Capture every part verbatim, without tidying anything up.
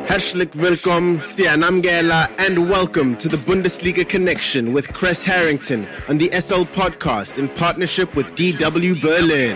Herzlich willkommen, Sianamgela, and welcome to the Bundesliga Connection with Chris Harrington on the S L Podcast in partnership with D W Berlin.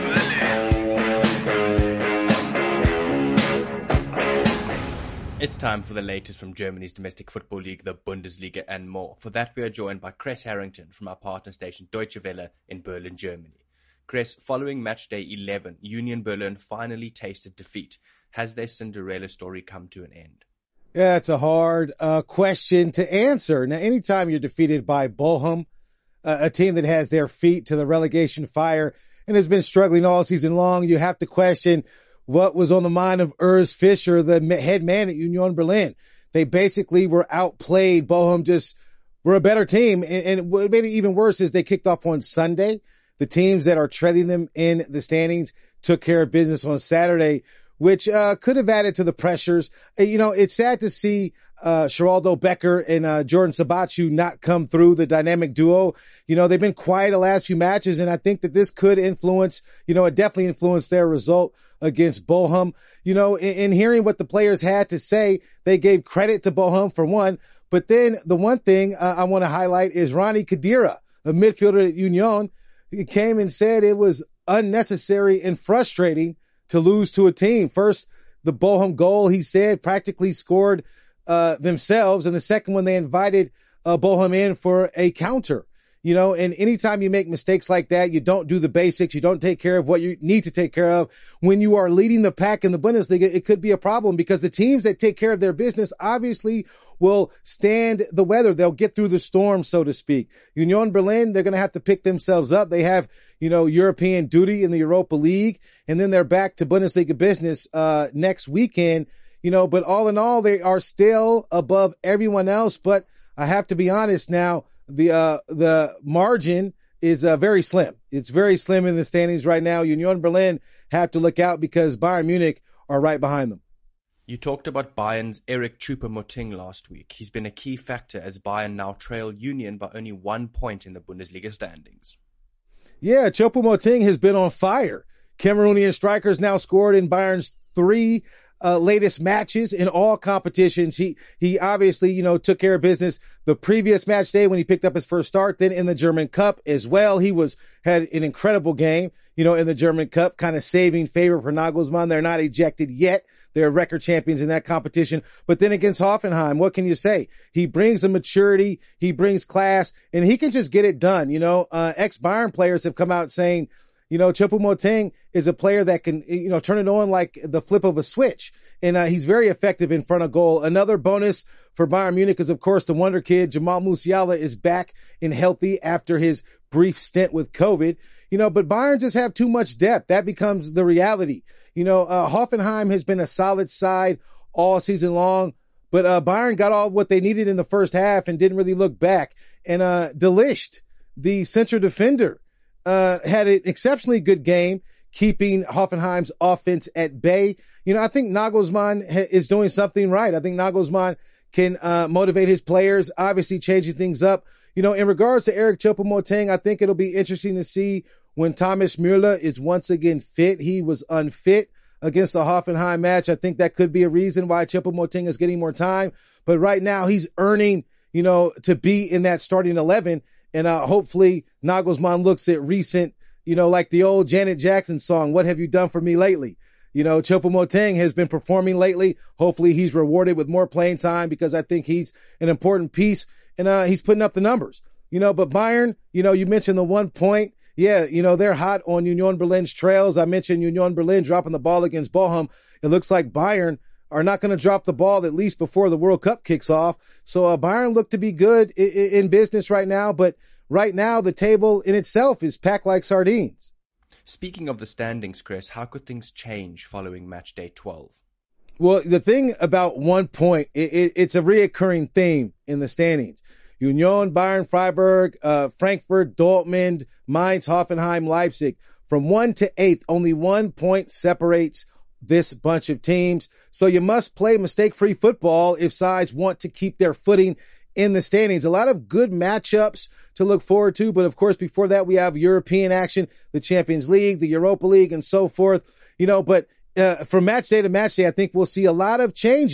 It's time for the latest from Germany's domestic football league, the Bundesliga, and more. For that, we are joined by Chris Harrington from our partner station Deutsche Welle in Berlin, Germany. Chris, following match day eleven, Union Berlin finally tasted defeat. Has their Cinderella story come to an end? Yeah, it's a hard uh, question to answer. Now, anytime you're defeated by Bochum, uh, a team that has their feet to the relegation fire and has been struggling all season long, you have to question what was on the mind of Urs Fischer, the head man at Union Berlin. They basically were outplayed. Bochum just were a better team. And, and what made it even worse is they kicked off on Sunday. The teams that are trailing them in the standings took care of business on Saturday, which uh could have added to the pressures. You know, it's sad to see uh Geraldo Becker and uh Jordan Sabachu not come through, the dynamic duo. You know, they've been quiet the last few matches, and I think that this could influence, you know, it definitely influenced their result against Bochum. You know, in, in hearing what the players had to say, they gave credit to Bochum for one. But then the one thing uh, I want to highlight is Rani Khedira, a midfielder at Union. He came and said it was unnecessary and frustrating to lose to a team. First, the Bochum goal, he said, practically scored uh themselves. And the second one, they invited uh, Bochum in for a counter. You know, and anytime you make mistakes like that, you don't do the basics. You don't take care of what you need to take care of. When you are leading the pack in the Bundesliga, it could be a problem because the teams that take care of their business obviously will stand the weather. They'll get through the storm, so to speak. Union Berlin, they're going to have to pick themselves up. They have, you know, European duty in the Europa League, and then they're back to Bundesliga business uh next weekend. You know, but all in all, they are still above everyone else. But I have to be honest now, the uh the margin is uh, very slim. It's very slim in the standings right now. Union Berlin have to look out because Bayern Munich are right behind them. You talked about Bayern's Eric Choupo-Moting last week. He's been a key factor as Bayern now trail Union by only one point in the Bundesliga standings. Yeah, Choupo-Moting has been on fire. Cameroonian strikers now scored in Bayern's three uh, latest matches in all competitions. He he obviously, you know, took care of business the previous match day when he picked up his first start. Then in the German Cup as well, he was had an incredible game, you know, in the German Cup, kind of saving favor for Nagelsmann. They're not ejected yet. They're record champions in that competition. But then against Hoffenheim, what can you say? He brings a maturity, he brings class, and he can just get it done. You know, uh, ex-Bayern players have come out saying, you know, Choupo-Moting is a player that can, you know, turn it on like the flip of a switch. And uh, he's very effective in front of goal. Another bonus for Bayern Munich is, of course, the wonder kid. Jamal Musiala is back and healthy after his brief stint with COVID. You know, but Bayern just have too much depth. That becomes the reality. You know, uh, Hoffenheim has been a solid side all season long, but uh, Bayern got all what they needed in the first half and didn't really look back. And uh, De Ligt, the central defender, uh, had an exceptionally good game, keeping Hoffenheim's offense at bay. You know, I think Nagelsmann ha- is doing something right. I think Nagelsmann can uh, motivate his players, obviously changing things up. You know, in regards to Eric Choupo-Moting, I think it'll be interesting to see when Thomas Müller is once again fit. He was unfit against the Hoffenheim match. I think that could be a reason why Choupo-Moting is getting more time. But right now he's earning, you know, to be in that starting eleven. And uh, hopefully Nagelsmann looks at recent, you know, like the old Janet Jackson song, "What Have You Done For Me Lately?" You know, Choupo-Moting has been performing lately. Hopefully he's rewarded with more playing time because I think he's an important piece and uh, he's putting up the numbers. You know, but Bayern, you know, you mentioned the one point. Yeah, you know, they're hot on Union Berlin's trails. I mentioned Union Berlin dropping the ball against Bochum. It looks like Bayern are not going to drop the ball at least before the World Cup kicks off. So uh, Bayern look to be good I- I- in business right now, but right now the table in itself is packed like sardines. Speaking of the standings, Chris, how could things change following match day twelve? Well, the thing about one point, it, it, it's a reoccurring theme in the standings. Union, Bayern, Freiburg, uh, Frankfurt, Dortmund, Mainz, Hoffenheim, Leipzig. From one to eighth, only one point separates this bunch of teams. So you must play mistake-free football if sides want to keep their footing in the standings. A lot of good matchups to look forward to. But of course, before that, we have European action, the Champions League, the Europa League, and so forth. You know, but uh, from match day to match day, I think we'll see a lot of changes.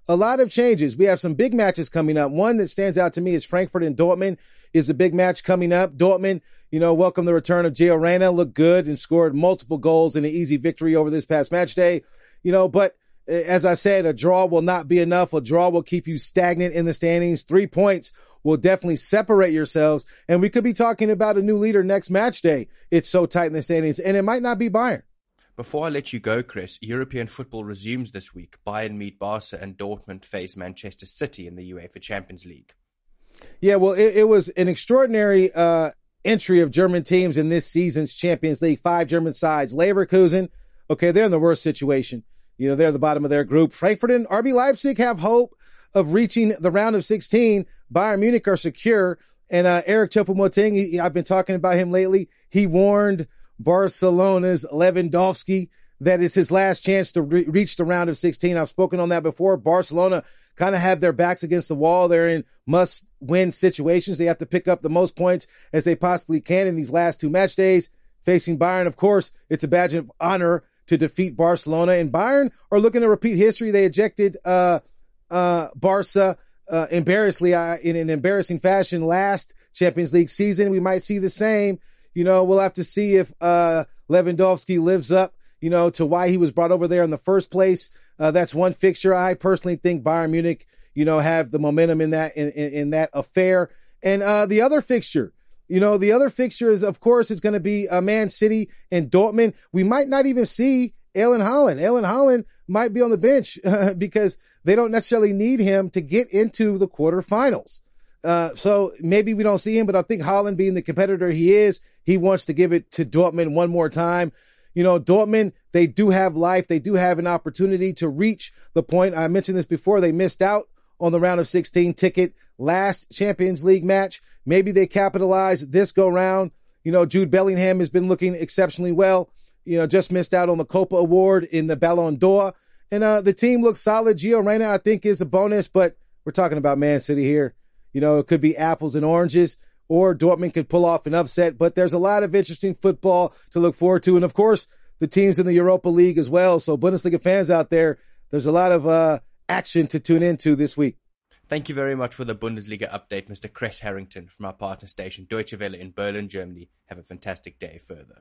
a lot of changes. We have some big matches coming up. One that stands out to me is Frankfurt and Dortmund is a big match coming up. Dortmund, you know, welcome the return of Gio Reyna, looked good and scored multiple goals in an easy victory over this past match day. You know, but as I said, a draw will not be enough. A draw will keep you stagnant in the standings. Three points will definitely separate yourselves. And we could be talking about a new leader next match day. It's so tight in the standings, and it might not be Bayern. Before I let you go, Chris, European football resumes this week. Bayern meet Barca and Dortmund face Manchester City in the UEFA Champions League. Yeah, well, it, it was an extraordinary uh, entry of German teams in this season's Champions League. Five German sides. Leverkusen, okay, they're in the worst situation. You know, they're at the bottom of their group. Frankfurt and R B Leipzig have hope of reaching the round of sixteen. Bayern Munich are secure. And uh, Eric Choupo-Moting, I've been talking about him lately. He warned Barcelona's Lewandowski that it's his last chance to re- reach the round of sixteen. I've spoken on that before. Barcelona kind of have their backs against the wall. They're in must-win situations. They have to pick up the most points as they possibly can in these last two match days. Facing Bayern, of course, it's a badge of honor to defeat Barcelona. And Bayern are looking to repeat history. They ejected uh, uh, Barca uh, embarrassingly uh, in an embarrassing fashion last Champions League season. We might see the same. You know, we'll have to see if uh, Lewandowski lives up, you know, to why he was brought over there in the first place. Uh, that's one fixture. I personally think Bayern Munich, you know, have the momentum in that in, in, in that affair. And uh, the other fixture, You know, the other fixture is, of course, it's going to be uh, Man City and Dortmund. We might not even see Erling Haaland. Erling Haaland might be on the bench uh, because they don't necessarily need him to get into the quarterfinals. Uh, so maybe we don't see him, but I think Haaland, being the competitor he is, he wants to give it to Dortmund one more time. You know, Dortmund, they do have life. They do have an opportunity to reach the point. I mentioned this before. They missed out on the round of sixteen ticket last Champions League match. Maybe they capitalize this go round. You know, Jude Bellingham has been looking exceptionally well. You know, just missed out on the Copa Award in the Ballon d'Or. And uh, the team looks solid. Gio Reyna, I think, is a bonus, but we're talking about Man City here. You know, it could be apples and oranges, or Dortmund could pull off an upset. But there's a lot of interesting football to look forward to. And, of course, the teams in the Europa League as well. So Bundesliga fans out there, there's a lot of uh, action to tune into this week. Thank you very much for the Bundesliga update, Mister Chris Harrington from our partner station Deutsche Welle in Berlin, Germany. Have a fantastic day further.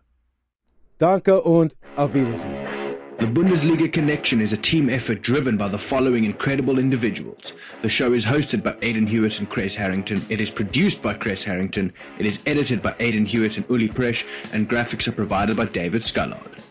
Danke und auf Wiedersehen. The Bundesliga Connection is a team effort driven by the following incredible individuals. The show is hosted by Aidan Hewitt and Chris Harrington. It is produced by Chris Harrington. It is edited by Aidan Hewitt and Uli Presch, and graphics are provided by David Scullard.